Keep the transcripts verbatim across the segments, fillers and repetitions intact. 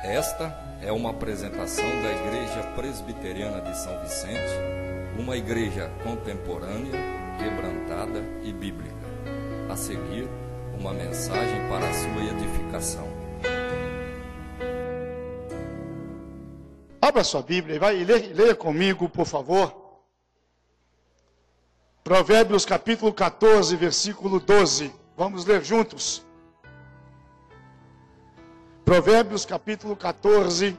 Esta é uma apresentação da Igreja Presbiteriana de São Vicente, uma igreja contemporânea, quebrantada e bíblica. A seguir, uma mensagem para a sua edificação. Abra sua Bíblia e vai ler, leia comigo, por favor. Provérbios capítulo quatorze, versículo doze. Vamos ler juntos. Provérbios capítulo quatorze,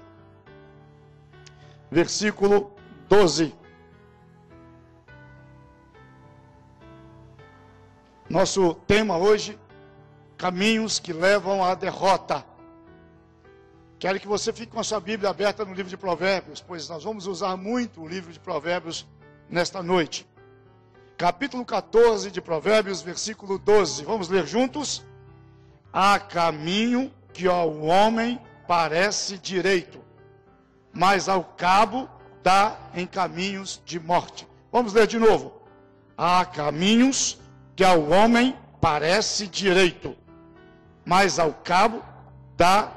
versículo doze. Nosso tema hoje, caminhos que levam à derrota. Quero que você fique com a sua Bíblia aberta no livro de Provérbios, pois nós vamos usar muito o livro de Provérbios nesta noite. Capítulo quatorze de Provérbios, versículo doze. Vamos ler juntos? Há caminho que ao homem parece direito, mas ao cabo dá em caminhos de morte. Vamos ler de novo. Há caminhos que ao homem parece direito, mas ao cabo dá.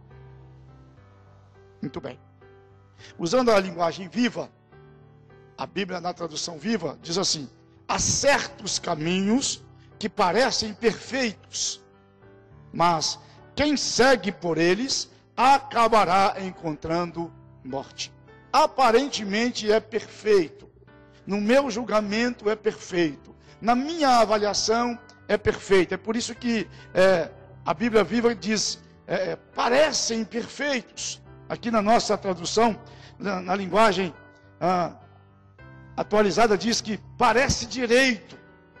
Muito bem. Usando a linguagem viva, a Bíblia na tradução viva diz assim: há certos caminhos que parecem perfeitos, mas quem segue por eles acabará encontrando morte. Aparentemente é perfeito. No meu julgamento é perfeito. Na minha avaliação é perfeito. É por isso que é, a Bíblia Viva diz, é, parecem perfeitos. Aqui na nossa tradução, na, na linguagem ah, atualizada, diz que parece direito.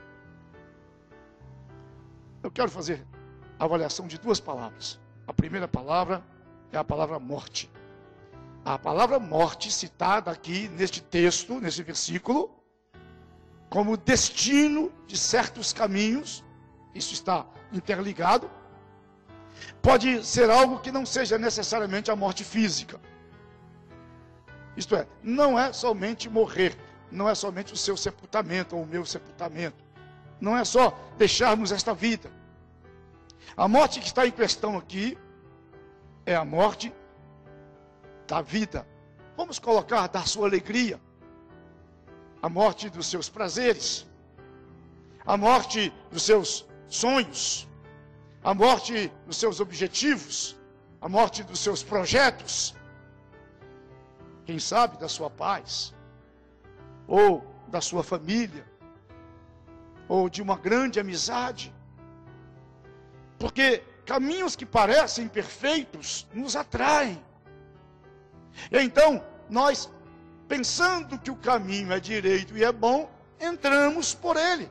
Eu quero fazer a avaliação de duas palavras. A primeira palavra é a palavra morte. A palavra morte citada aqui neste texto, nesse versículo, como destino de certos caminhos, isso está interligado, pode ser algo que não seja necessariamente a morte física. Isto é, não é somente morrer, não é somente o seu sepultamento ou o meu sepultamento, não é só deixarmos esta vida. A morte que está em questão aqui é a morte da vida. Vamos colocar da sua alegria, a morte dos seus prazeres, a morte dos seus sonhos, a morte dos seus objetivos, a morte dos seus projetos, quem sabe da sua paz, ou da sua família, ou de uma grande amizade. Porque caminhos que parecem perfeitos nos atraem. E então, nós, pensando que o caminho é direito e é bom, entramos por ele.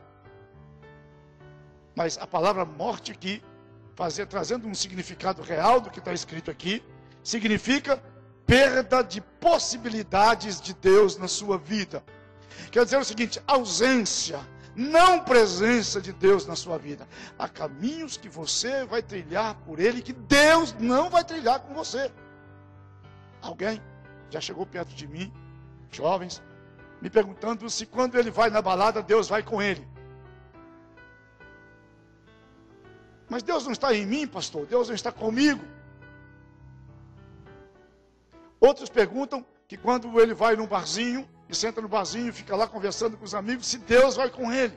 Mas a palavra morte aqui, fazer, trazendo um significado real do que está escrito aqui, significa perda de possibilidades de Deus na sua vida. Quer dizer o seguinte, ausência, não presença de Deus na sua vida. Há caminhos que você vai trilhar por ele que Deus não vai trilhar com você. Alguém já chegou perto de mim, jovens, me perguntando se quando ele vai na balada, Deus vai com ele. Mas Deus não está em mim, pastor, Deus não está comigo. Outros perguntam que quando ele vai num barzinho, e senta no barzinho e fica lá conversando com os amigos, se Deus vai com ele.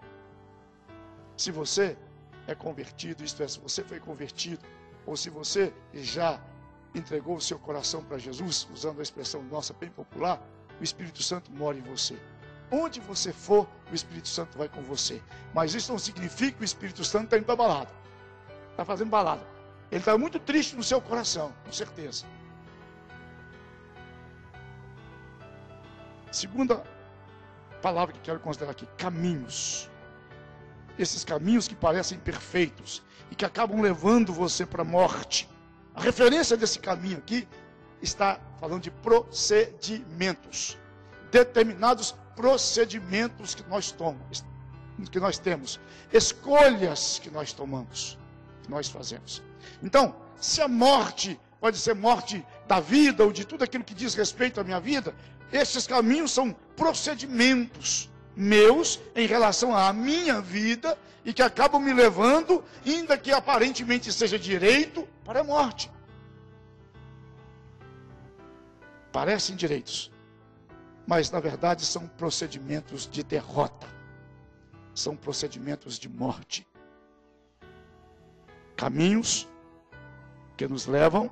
Se você é convertido, isto é, se você foi convertido, ou se você já entregou o seu coração para Jesus, usando a expressão nossa bem popular, o Espírito Santo mora em você. Onde você for, o Espírito Santo vai com você. Mas isso não significa que o Espírito Santo está indo para balada. Está fazendo balada. Ele está muito triste no seu coração, com certeza. Segunda palavra que quero considerar aqui, caminhos. Esses caminhos que parecem perfeitos e que acabam levando você para a morte. A referência desse caminho aqui está falando de procedimentos. Determinados procedimentos que nós tomamos, que nós temos. Escolhas que nós tomamos, que nós fazemos. Então, se a morte pode ser morte da vida ou de tudo aquilo que diz respeito à minha vida, esses caminhos são procedimentos meus em relação à minha vida e que acabam me levando, ainda que aparentemente seja direito, para a morte. parecem direitos, mas na verdade são procedimentos de derrota, são procedimentos de morte. Caminhos que nos levam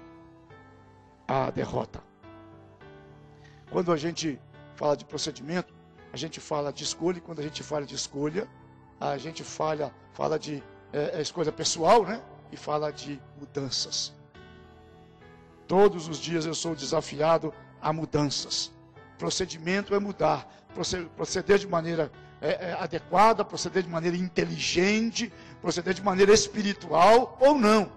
à derrota. Quando a gente fala de procedimento, a gente fala de escolha, e quando a gente fala de escolha, a gente fala, fala de é, escolha pessoal, né? E fala de mudanças. Todos os dias eu sou desafiado a mudanças. Procedimento é mudar, proceder de maneira é, é, adequada, proceder de maneira inteligente, proceder de maneira espiritual ou não.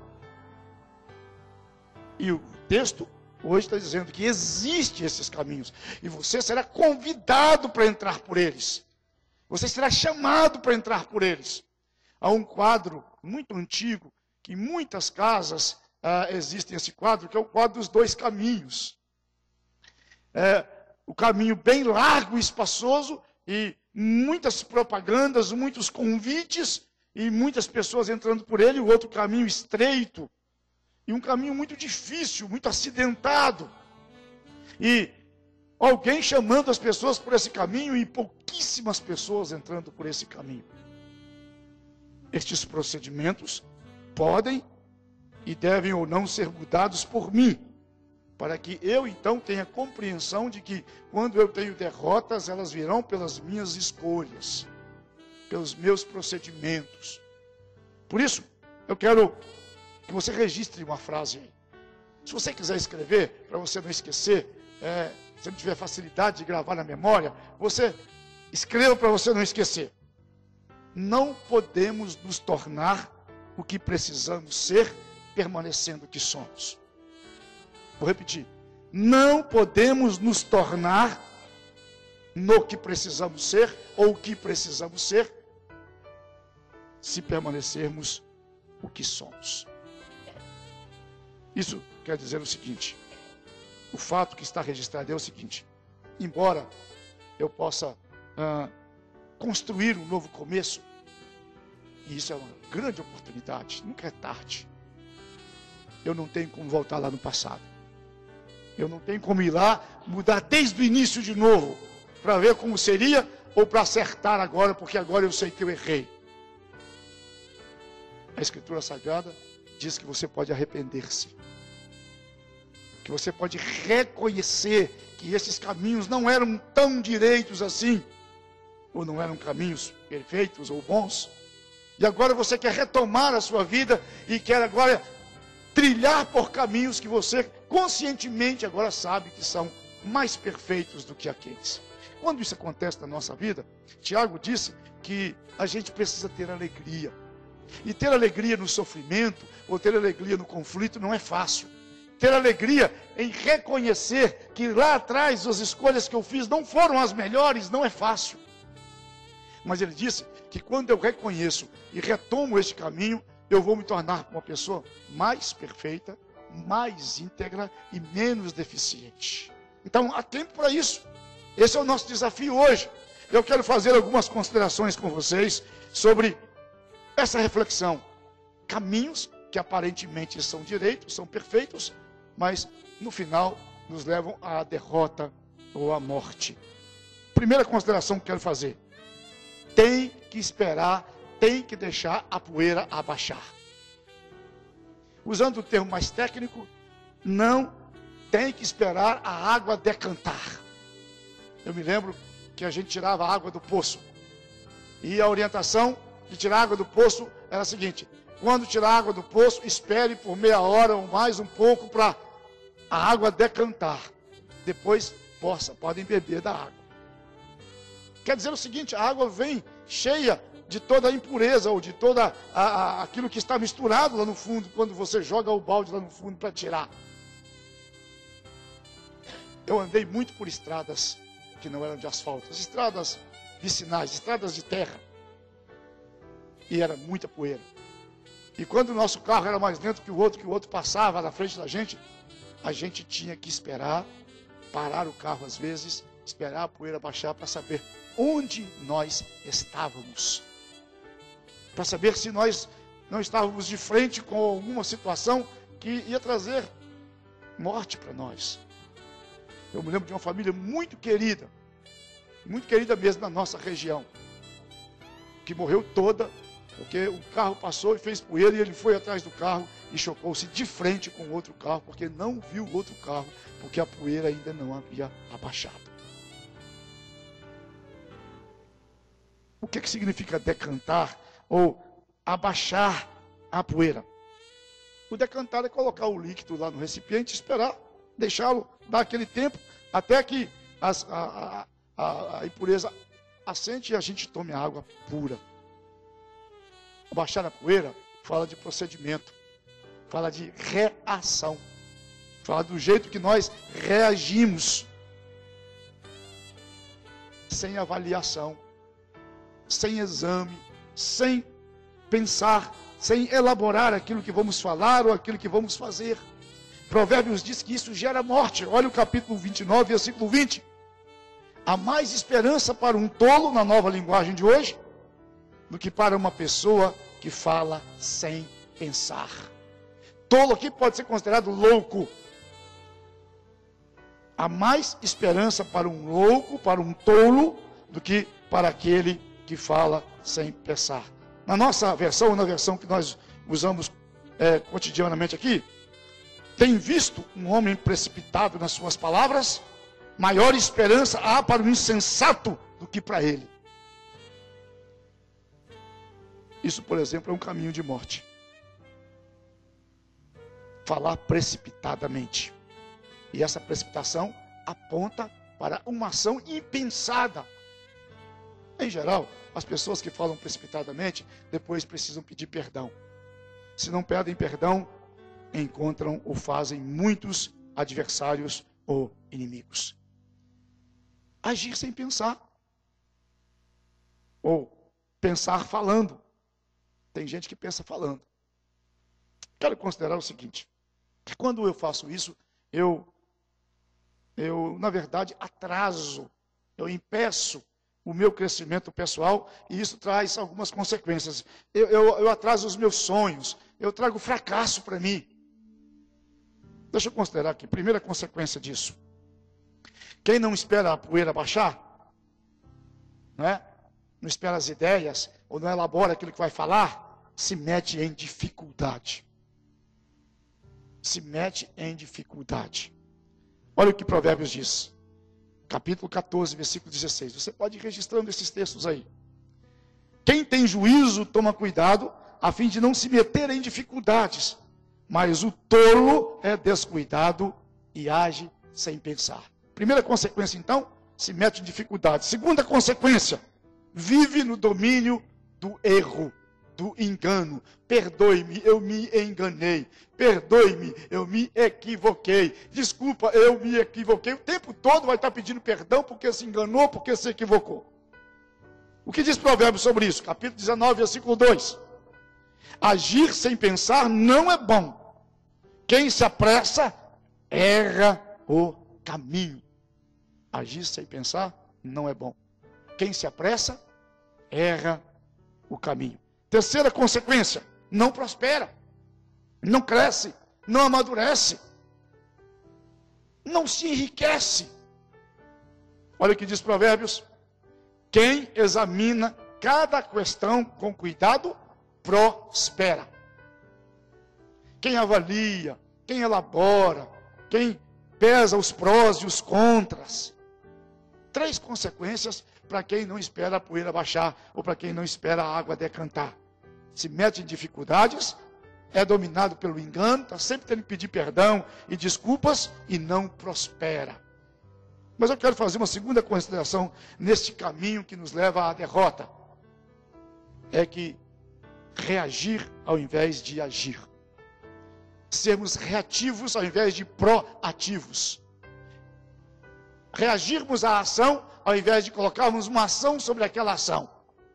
E o texto hoje está dizendo que existem esses caminhos. E você será convidado para entrar por eles. Você será chamado para entrar por eles. Há um quadro muito antigo, que em muitas casas ah, existe esse quadro, que é o quadro dos dois caminhos. É, o caminho bem largo e espaçoso, e muitas propagandas, muitos convites, e muitas pessoas entrando por ele, e o outro caminho estreito, e um caminho muito difícil, muito acidentado. E alguém chamando as pessoas por esse caminho e pouquíssimas pessoas entrando por esse caminho. Estes procedimentos podem e devem ou não ser mudados por mim, para que eu então tenha compreensão de que quando eu tenho derrotas, elas virão pelas minhas escolhas, pelos meus procedimentos. Por isso, eu quero que você registre uma frase aí. Se você quiser escrever, para você não esquecer, é, se não tiver facilidade de gravar na memória, você escreva para você não esquecer. Não podemos nos tornar o que precisamos ser, permanecendo o que somos. Vou repetir. Não podemos nos tornar no que precisamos ser, ou o que precisamos ser, se permanecermos o que somos. Isso quer dizer o seguinte: o fato que está registrado é o seguinte: embora eu possa ah, construir um novo começo, e isso é uma grande oportunidade, nunca é tarde, eu não tenho como voltar lá no passado. Eu não tenho como ir lá, mudar desde o início de novo, para ver como seria, ou para acertar agora, porque agora eu sei que eu errei. A Escritura Sagrada diz que você pode arrepender-se, que você pode reconhecer que esses caminhos não eram tão direitos assim, ou não eram caminhos perfeitos ou bons, e agora você quer retomar a sua vida e quer agora trilhar por caminhos que você conscientemente agora sabe que são mais perfeitos do que aqueles. Quando isso acontece na nossa vida, Tiago disse que a gente precisa ter alegria. E ter alegria no sofrimento, ou ter alegria no conflito, não é fácil. Ter alegria em reconhecer que lá atrás as escolhas que eu fiz não foram as melhores, não é fácil. Mas ele disse que quando eu reconheço e retomo este caminho, eu vou me tornar uma pessoa mais perfeita, mais íntegra e menos deficiente. Então há tempo para isso. Esse é o nosso desafio hoje. Eu quero fazer algumas considerações com vocês sobre essa reflexão. Caminhos que aparentemente são direitos, são perfeitos, mas no final nos levam à derrota ou à morte. Primeira consideração que quero fazer: tem que esperar, tem que deixar a poeira abaixar. Usando o termo mais técnico, não tem que esperar a água decantar. Eu me lembro que a gente tirava a água do poço, e a orientação de tirar a água do poço era a seguinte: quando tirar a água do poço, espere por meia hora ou mais um pouco para a água decantar. Depois possa, podem beber da água. Quer dizer o seguinte: a água vem cheia de toda a impureza, ou de toda a, a, aquilo que está misturado lá no fundo, quando você joga o balde lá no fundo para tirar. Eu andei muito por estradas que não eram de asfalto, estradas vicinais, estradas de terra, e era muita poeira. E quando o nosso carro era mais lento que o outro, que o outro passava na frente da gente, a gente tinha que esperar, parar o carro às vezes, esperar a poeira baixar para saber onde nós estávamos. Para saber se nós não estávamos de frente com alguma situação que ia trazer morte para nós. Eu me lembro de uma família muito querida, muito querida mesmo na nossa região, que morreu toda, porque o carro passou e fez poeira e ele foi atrás do carro e chocou-se de frente com outro carro, porque não viu o outro carro, porque a poeira ainda não havia abaixado. O que, que significa decantar ou abaixar a poeira? O decantar é colocar o líquido lá no recipiente, esperar, deixá-lo, dar aquele tempo, até que as, a, a, a impureza assente e a gente tome a água pura. Abaixar a poeira fala de procedimento, fala de reação, fala do jeito que nós reagimos, sem avaliação, sem exame, sem pensar, sem elaborar aquilo que vamos falar ou aquilo que vamos fazer. Provérbios diz que isso gera morte. Olha o capítulo vinte e nove, versículo vinte. Há mais esperança para um tolo, na nova linguagem de hoje, do que para uma pessoa que fala sem pensar. Tolo aqui pode ser considerado louco. Há mais esperança para um louco, para um tolo, do que para aquele que fala sem pensar. Na nossa versão, na versão que nós usamos é, cotidianamente aqui, tem visto um homem precipitado nas suas palavras, maior esperança há para o insensato do que para ele. Isso, por exemplo, é um caminho de morte. Falar precipitadamente. E essa precipitação aponta para uma ação impensada. Em geral, as pessoas que falam precipitadamente, depois precisam pedir perdão. Se não pedem perdão, encontram ou fazem muitos adversários ou inimigos. Agir sem pensar. Ou pensar falando. Tem gente que pensa falando. Quero considerar o seguinte, que quando eu faço isso, eu, eu na verdade, atraso, eu impeço o meu crescimento pessoal, e isso traz algumas consequências. Eu, eu, eu atraso os meus sonhos, eu trago fracasso para mim. Deixa eu considerar aqui, primeira consequência disso. Quem não espera a poeira baixar, não é? Não espera as ideias, ou não elabora aquilo que vai falar, se mete em dificuldade. Se mete em dificuldade. Olha o que Provérbios diz. Capítulo quatorze, versículo dezesseis. Você pode ir registrando esses textos aí. Quem tem juízo, toma cuidado, a fim de não se meter em dificuldades. Mas o tolo é descuidado e age sem pensar. Primeira consequência, então, se mete em dificuldades. Segunda consequência, vive no domínio do erro, do engano. Perdoe-me, eu me enganei. Perdoe-me, eu me equivoquei. Desculpa, eu me equivoquei. O tempo todo vai estar pedindo perdão porque se enganou, porque se equivocou. O que diz Provérbios sobre isso? Capítulo dezenove, versículo dois. Agir sem pensar não é bom. Quem se apressa, erra o caminho. Agir sem pensar não é bom. Quem se apressa, erra o caminho. Terceira consequência, não prospera, não cresce, não amadurece, não se enriquece. Olha o que diz Provérbios. Quem examina cada questão com cuidado, prospera. Quem avalia, quem elabora, quem pesa os prós e os contras. Três consequências para quem não espera a poeira baixar, ou para quem não espera a água decantar. Se mete em dificuldades, é dominado pelo engano, está sempre tendo que pedir perdão e desculpas, e não prospera. Mas eu quero fazer uma segunda consideração neste caminho que nos leva à derrota. É que reagir ao invés de agir. Sermos reativos ao invés de proativos. Reagirmos à ação ao invés de colocarmos uma ação sobre aquela ação.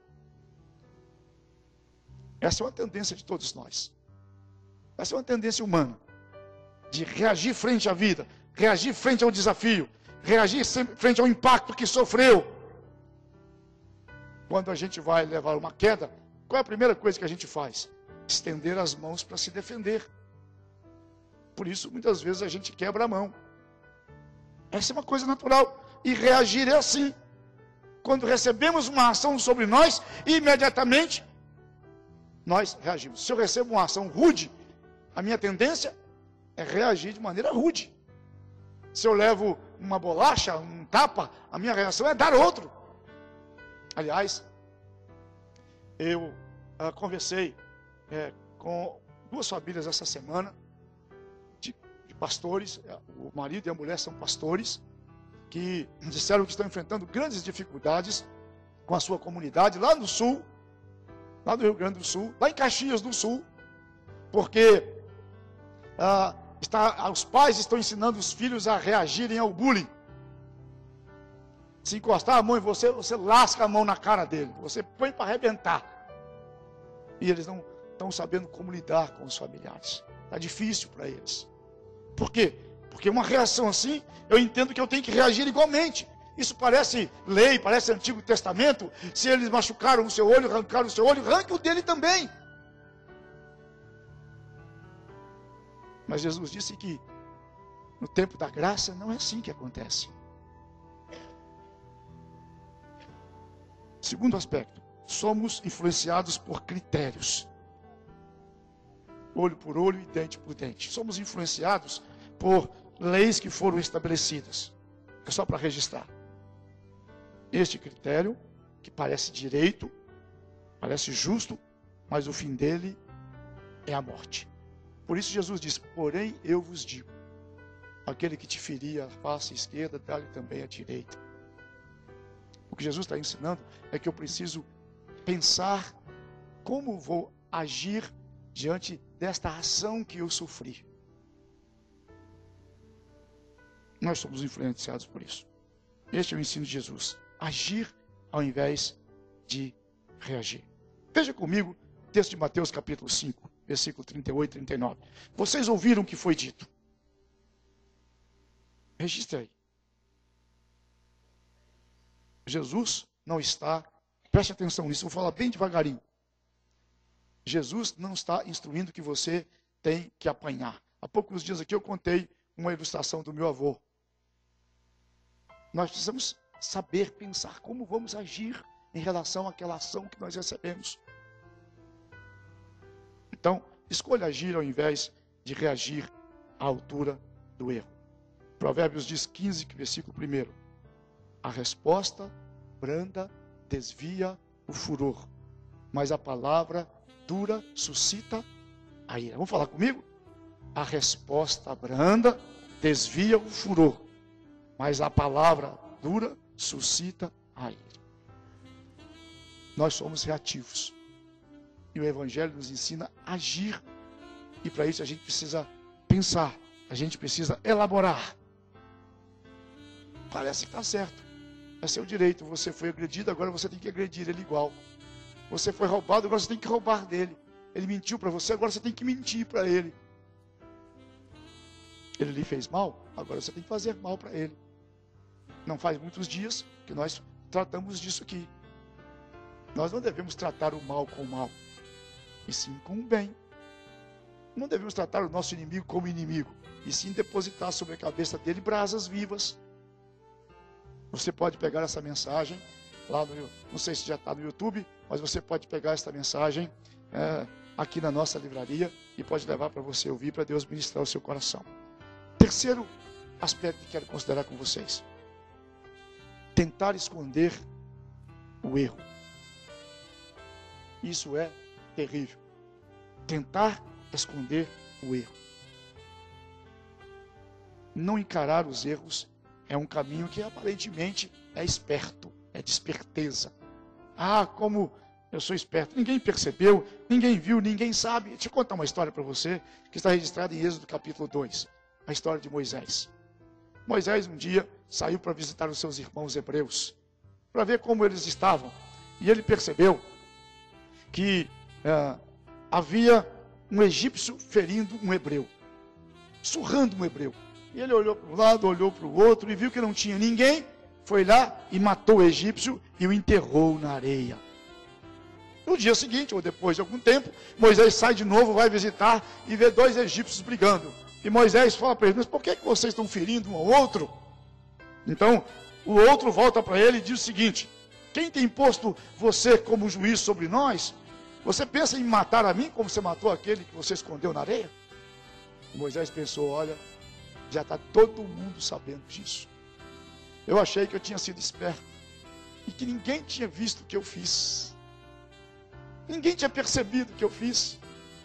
Essa é uma tendência de todos nós. Essa é uma tendência humana. De reagir frente à vida, reagir frente ao desafio, reagir frente ao impacto que sofreu. Quando a gente vai levar uma queda, qual é a primeira coisa que a gente faz? Estender as mãos para se defender. Por isso, muitas vezes, a gente quebra a mão. Essa é uma coisa natural. E reagir é assim. Quando recebemos uma ação sobre nós, imediatamente nós reagimos. Se eu recebo uma ação rude, a minha tendência é reagir de maneira rude. Se eu levo uma bolacha, um tapa, a minha reação é dar outro. Aliás, eu ah, conversei é, com duas famílias essa semana, de, de pastores, o marido e a mulher são pastores, que disseram que estão enfrentando grandes dificuldades com a sua comunidade lá no sul, lá no Rio Grande do Sul, lá em Caxias do Sul, porque ah, está, os pais estão ensinando os filhos a reagirem ao bullying. Se encostar a mão em você, você lasca a mão na cara dele, você põe para arrebentar. E eles não estão sabendo como lidar com os familiares. Está difícil para eles. Por quê? Porque uma reação assim, eu entendo que eu tenho que reagir igualmente. Isso parece lei, parece Antigo Testamento. Se eles machucaram o seu olho, arrancaram o seu olho, arranque o dele também. Mas Jesus disse que no tempo da graça não é assim que acontece. Segundo aspecto, somos influenciados por critérios. Olho por olho e dente por dente. Somos influenciados por leis que foram estabelecidas. É só para registrar. Este critério, que parece direito, parece justo, mas o fim dele é a morte. Por isso Jesus diz, porém eu vos digo, aquele que te ferir a face esquerda, dá-lhe também a direita. O que Jesus está ensinando é que eu preciso pensar como vou agir diante desta ação que eu sofri. Nós somos influenciados por isso. Este é o ensino de Jesus. Agir ao invés de reagir. Veja comigo o texto de Mateus capítulo cinco, versículo trinta e oito e trinta e nove. Vocês ouviram o que foi dito. Registre aí. Jesus não está, preste atenção nisso, vou falar bem devagarinho. Jesus não está instruindo que você tem que apanhar. Há poucos dias aqui eu contei uma ilustração do meu avô. Nós precisamos saber pensar como vamos agir em relação àquela ação que nós recebemos. Então, escolha agir ao invés de reagir à altura do erro. Provérbios diz quinze, versículo primeiro. A resposta branda desvia o furor, mas a palavra dura suscita a ira. Vamos falar comigo? A resposta branda desvia o furor, mas a palavra dura suscita a ira. Nós somos reativos. E o Evangelho nos ensina a agir. E para isso a gente precisa pensar, a gente precisa elaborar. Parece que está certo. É seu direito. Você foi agredido, agora você tem que agredir ele igual. Você foi roubado, agora você tem que roubar dele. Ele mentiu para você, agora você tem que mentir para ele. Ele lhe fez mal, agora você tem que fazer mal para ele. Não faz muitos dias que nós tratamos disso aqui. Nós não devemos tratar o mal com o mal, e sim com o bem. Não devemos tratar o nosso inimigo como inimigo, e sim depositar sobre a cabeça dele brasas vivas. Você pode pegar essa mensagem, lá no, não sei se já está no YouTube, mas você pode pegar essa mensagem é, aqui na nossa livraria e pode levar para você ouvir, para Deus ministrar o seu coração. Terceiro aspecto que quero considerar com vocês. Tentar esconder o erro. Isso é terrível. Tentar esconder o erro. Não encarar os erros é um caminho que aparentemente é esperto, é de esperteza. Ah, como eu sou esperto. Ninguém percebeu, ninguém viu, ninguém sabe. Deixa eu contar uma história para você, que está registrada em Êxodo capítulo dois. A história de Moisés. Moisés um dia saiu para visitar os seus irmãos hebreus, para ver como eles estavam. E ele percebeu que é, havia um egípcio ferindo um hebreu, surrando um hebreu. E ele olhou para um lado, olhou para o outro e viu que não tinha ninguém. Foi lá e matou o egípcio e o enterrou na areia. No dia seguinte, ou depois de algum tempo, Moisés sai de novo, vai visitar e vê dois egípcios brigando. E Moisés fala para eles, mas por que, que vocês estão ferindo um ao outro? Então, o outro volta para ele e diz o seguinte: quem tem posto você como juiz sobre nós? Você pensa em matar a mim como você matou aquele que você escondeu na areia? E Moisés pensou: olha, já está todo mundo sabendo disso. Eu achei que eu tinha sido esperto e que ninguém tinha visto o que eu fiz. Ninguém tinha percebido o que eu fiz.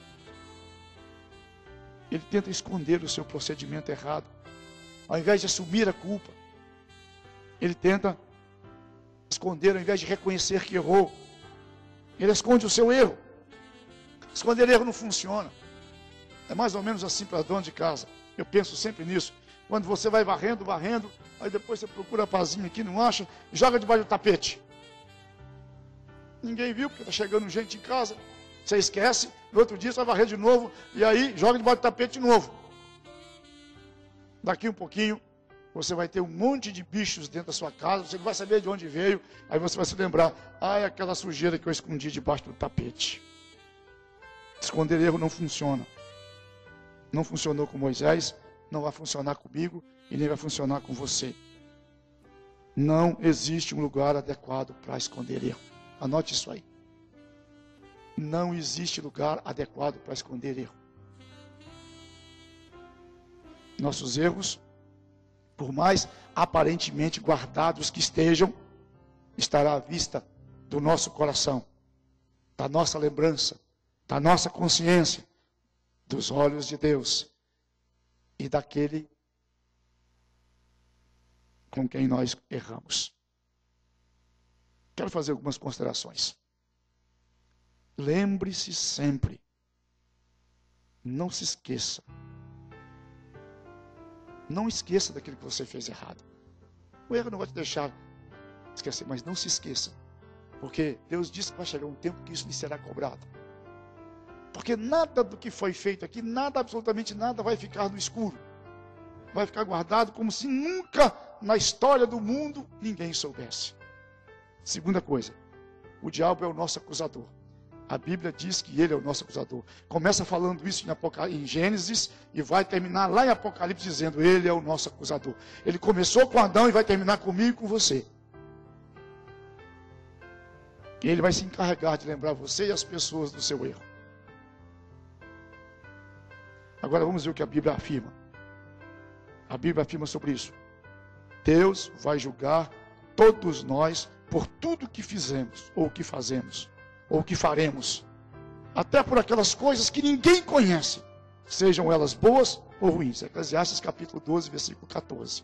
Ele tenta esconder o seu procedimento errado. Ao invés de assumir a culpa, ele tenta esconder ao invés de reconhecer que errou. Ele esconde o seu erro. Esconder erro não funciona. É mais ou menos assim para dono de casa. Eu penso sempre nisso. Quando você vai varrendo, varrendo, aí depois você procura a pazinha aqui, não acha, e joga debaixo do tapete. Ninguém viu, porque está chegando gente em casa. Você esquece, no outro dia você vai varrer de novo, e aí joga debaixo do tapete de novo. Daqui um pouquinho, você vai ter um monte de bichos dentro da sua casa, você não vai saber de onde veio, aí você vai se lembrar: ah, é aquela sujeira que eu escondi debaixo do tapete. Esconder erro não funciona. Não funcionou com Moisés, não vai funcionar comigo e nem vai funcionar com você. Não existe um lugar adequado para esconder erro. Anote isso aí. Não existe lugar adequado para esconder erro. Nossos erros, por mais aparentemente guardados que estejam, estará à vista do nosso coração, da nossa lembrança, da nossa consciência, dos olhos de Deus e daquele com quem nós erramos. Quero fazer algumas considerações. Lembre-se sempre, não se esqueça, não esqueça daquilo que você fez errado. O erro não vai te deixar esquecer, mas não se esqueça, porque Deus disse que vai chegar um tempo que isso lhe será cobrado. Porque nada do que foi feito aqui, nada, absolutamente nada, vai ficar no escuro. Vai ficar guardado como se nunca na história do mundo ninguém soubesse. Segunda coisa, o diabo é o nosso acusador. A Bíblia diz que ele é o nosso acusador. Começa falando isso em, Apocal... em Gênesis e vai terminar lá em Apocalipse dizendo: ele é o nosso acusador. Ele começou com Adão e vai terminar comigo e com você. E ele vai se encarregar de lembrar você e as pessoas do seu erro. Agora vamos ver o que a Bíblia afirma. A Bíblia afirma sobre isso. Deus vai julgar todos nós por tudo que fizemos, ou que fazemos, ou que faremos. Até por aquelas coisas que ninguém conhece, sejam elas boas ou ruins. Eclesiastes capítulo doze, versículo quatorze.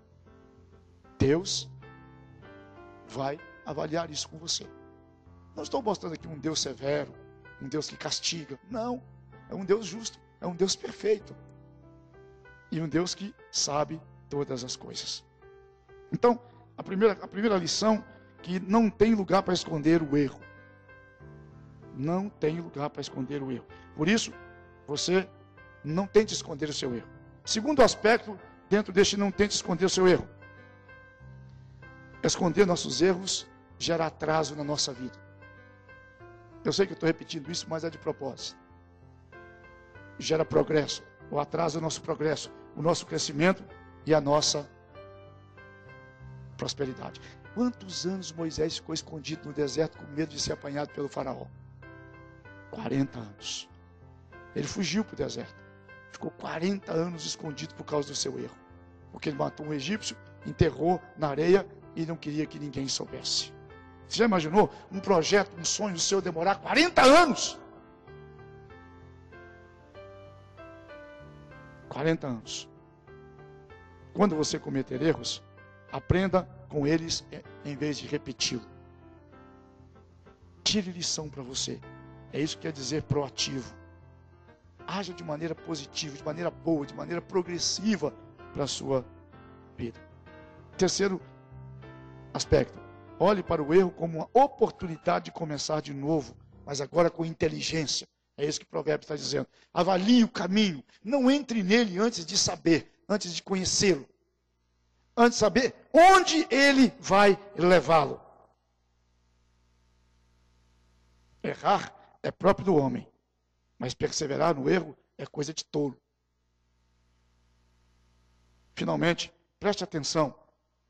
Deus vai avaliar isso com você. Não estou mostrando aqui um Deus severo, um Deus que castiga. Não, é um Deus justo. É um Deus perfeito. E um Deus que sabe todas as coisas. Então, a primeira, a primeira lição, que não tem lugar para esconder o erro. Não tem lugar para esconder o erro. Por isso, você não tente esconder o seu erro. Segundo aspecto, dentro deste não tente esconder o seu erro. Esconder nossos erros gera atraso na nossa vida. Eu sei que eu estou repetindo isso, mas é de propósito. Gera progresso, o atraso é o nosso progresso, o nosso crescimento e a nossa prosperidade. Quantos anos Moisés ficou escondido no deserto com medo de ser apanhado pelo faraó? quarenta anos. Ele fugiu para o deserto. Ficou quarenta anos escondido por causa do seu erro. Porque ele matou um egípcio, enterrou na areia e não queria que ninguém soubesse. Você já imaginou um projeto, um sonho seu demorar quarenta anos? quarenta anos. Quando você cometer erros, aprenda com eles em vez de repeti-lo. Tire lição para você. É isso que quer dizer proativo. Haja de maneira positiva, de maneira boa, de maneira progressiva para a sua vida. Terceiro aspecto. Olhe para o erro como uma oportunidade de começar de novo, mas agora com inteligência. É isso que o provérbio está dizendo. Avalie o caminho. Não entre nele antes de saber, antes de conhecê-lo. Antes de saber onde ele vai levá-lo. Errar é próprio do homem, mas perseverar no erro é coisa de tolo. Finalmente, preste atenção.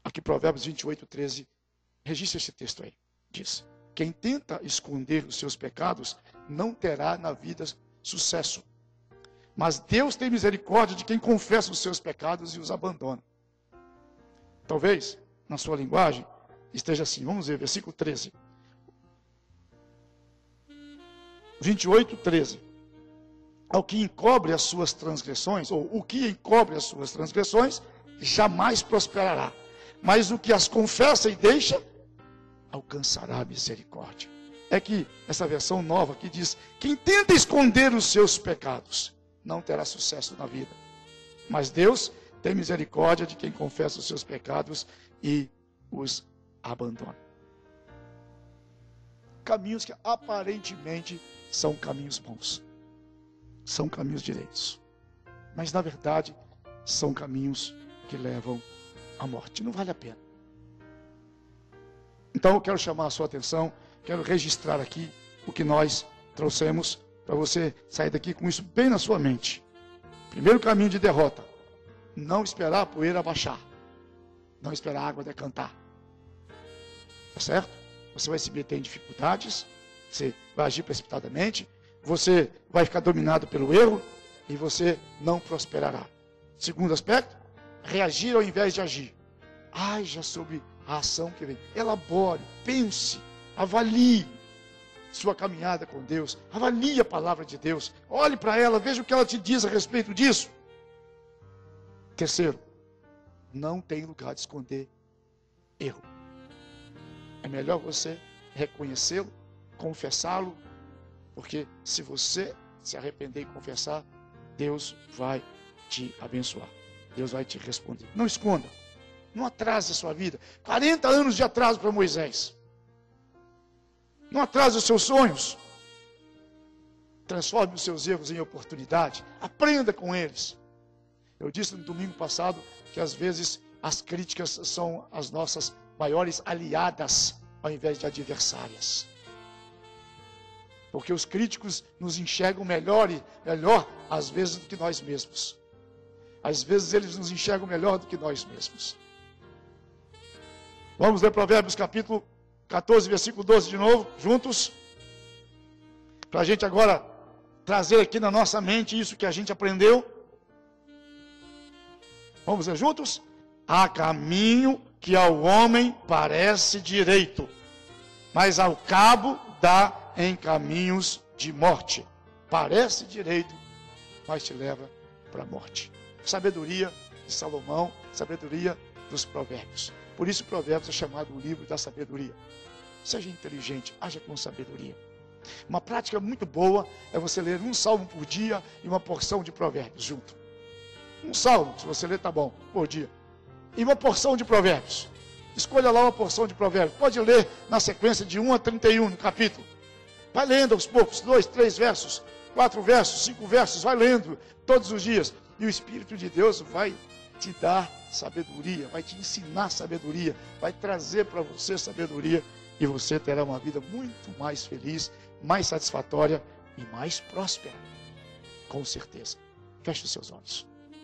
Aqui Provérbios vinte e oito, treze, registra esse texto aí. Diz: quem tenta esconder os seus pecados não terá na vida sucesso. Mas Deus tem misericórdia de quem confessa os seus pecados e os abandona. Talvez, na sua linguagem, esteja assim. Vamos ver, versículo treze. vinte e oito, treze. Ao que encobre as suas transgressões, ou o que encobre as suas transgressões, jamais prosperará. Mas o que as confessa e deixa, alcançará misericórdia. É que essa versão nova aqui diz: quem tenta esconder os seus pecados não terá sucesso na vida. Mas Deus tem misericórdia de quem confessa os seus pecados e os abandona. Caminhos que aparentemente são caminhos bons. São caminhos direitos. Mas na verdade são caminhos que levam à morte. Não vale a pena. Então eu quero chamar a sua atenção, quero registrar aqui o que nós trouxemos para você sair daqui com isso bem na sua mente. Primeiro caminho de derrota: não esperar a poeira baixar, não esperar a água decantar. Tá certo? Você vai se meter em dificuldades, você vai agir precipitadamente, você vai ficar dominado pelo erro e você não prosperará. Segundo aspecto: reagir ao invés de agir. Haja sobre a ação que vem. Elabore, pense, avalie sua caminhada com Deus. Avalie a palavra de Deus. Olhe para ela, veja o que ela te diz a respeito disso. Terceiro: não tem lugar de esconder erro. É melhor você reconhecê-lo, confessá-lo, porque se você se arrepender e confessar, Deus vai te abençoar. Deus vai te responder. Não esconda. Não atrase a sua vida. quarenta anos de atraso para Moisés. Não atrase os seus sonhos. Transforme os seus erros em oportunidade. Aprenda com eles. Eu disse no domingo passado que às vezes as críticas são as nossas maiores aliadas ao invés de adversárias. Porque os críticos nos enxergam melhor e melhor às vezes do que nós mesmos. Às vezes eles nos enxergam melhor do que nós mesmos. Vamos ler Provérbios capítulo catorze, versículo doze de novo, juntos. Para a gente agora trazer aqui na nossa mente isso que a gente aprendeu. Vamos ler juntos? Há caminho que ao homem parece direito, mas ao cabo dá em caminhos de morte. Parece direito, mas te leva para a morte. Sabedoria de Salomão, sabedoria dos provérbios. Por isso Provérbios é chamado o livro da sabedoria. Seja inteligente, haja com sabedoria. Uma prática muito boa é você ler um salmo por dia e uma porção de provérbios junto. Um salmo, se você ler, tá bom, por dia. E uma porção de provérbios. Escolha lá uma porção de provérbios. Pode ler na sequência de um a trinta e um no capítulo. Vai lendo aos poucos, dois, três versos, quatro versos, cinco versos, vai lendo todos os dias. E o Espírito de Deus vai te dar sabedoria, vai te ensinar sabedoria, vai trazer para você sabedoria e você terá uma vida muito mais feliz, mais satisfatória e mais próspera, com certeza. Feche os seus olhos.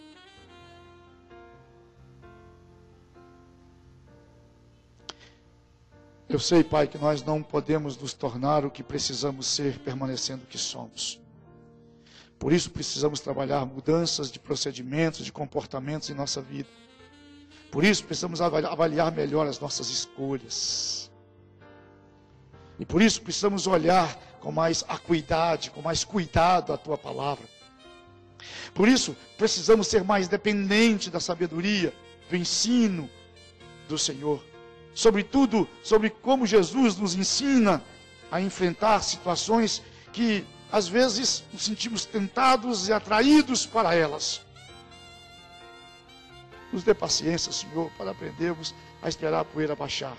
Eu sei, Pai, que nós não podemos nos tornar o que precisamos ser permanecendo o que somos. Por isso precisamos trabalhar mudanças de procedimentos, de comportamentos em nossa vida. Por isso precisamos avaliar melhor as nossas escolhas. E por isso precisamos olhar com mais acuidade, com mais cuidado a Tua palavra. Por isso precisamos ser mais dependentes da sabedoria, do ensino do Senhor. Sobretudo sobre como Jesus nos ensina a enfrentar situações que às vezes nos sentimos tentados e atraídos para elas. Nos dê paciência, Senhor, para aprendermos a esperar a poeira baixar.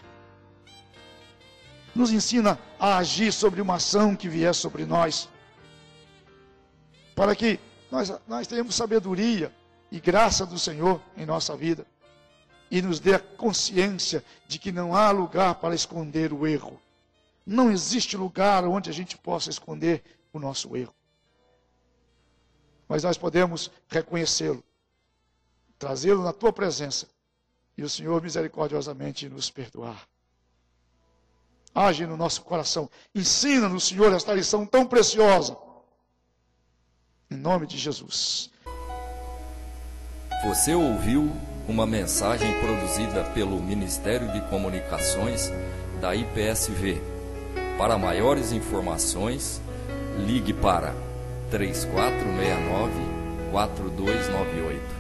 Nos ensina a agir sobre uma ação que vier sobre nós, para que nós, nós tenhamos sabedoria e graça do Senhor em nossa vida, e nos dê a consciência de que não há lugar para esconder o erro. Não existe lugar onde a gente possa esconder o nosso erro. Mas nós podemos reconhecê-lo, trazê-lo na Tua presença e o Senhor misericordiosamente nos perdoar. Age no nosso coração. Ensina-nos, Senhor, esta lição tão preciosa. Em nome de Jesus. Você ouviu uma mensagem produzida pelo Ministério de Comunicações da I P S V. Para maiores informações, ligue para três quatro seis nove, quatro dois nove oito.